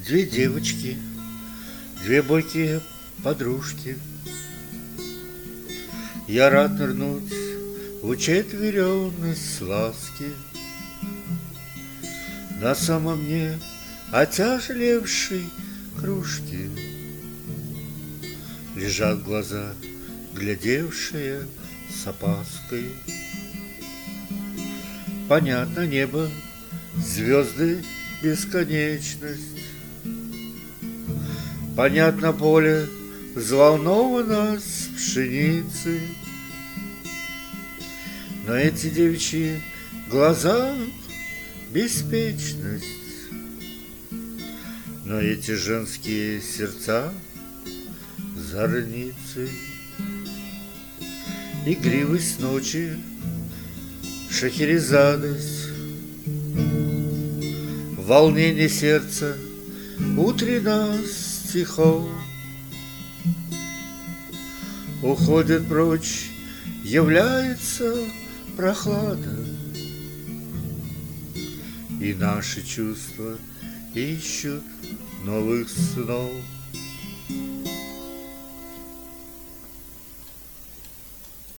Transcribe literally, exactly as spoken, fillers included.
Две девочки, две бойкие подружки. Я рад нырнуть в учетверенность ласки. На самом дне отяжелевшей кружки лежат глаза, глядевшие с опаской. Понятно небо, звезды, бесконечность. Понятно поле, взволновано с пшеницы. Но эти девичьи глаза — беспечность. Но эти женские сердца — зорницы. Игривость ночи, шахерезадость, волнение сердца, утренних стихов. Уходит прочь, является прохлада, и наши чувства ищут новых снов.